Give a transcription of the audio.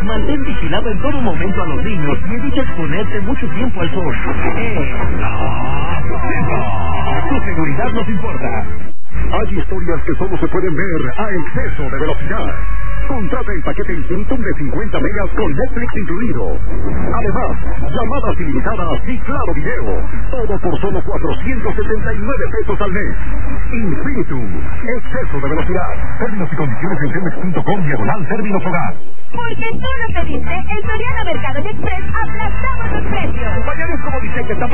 Mantén vigilado en todo momento a los niños y evita exponerte mucho tiempo al sol. Tu seguridad nos importa. Hay historias que solo se pueden ver a exceso de velocidad. Contrata el paquete Infinitum de 50 megas con Netflix incluido. Además, llamadas ilimitadas y claro video. Todo por solo 479 pesos al mes. Infinitum, exceso de velocidad. Términos y condiciones en telmex.com/términos hogar. Porque tú lo pediste, en Soriana Mercado y Express aplastamos los precios. Compañeros, como dicen que está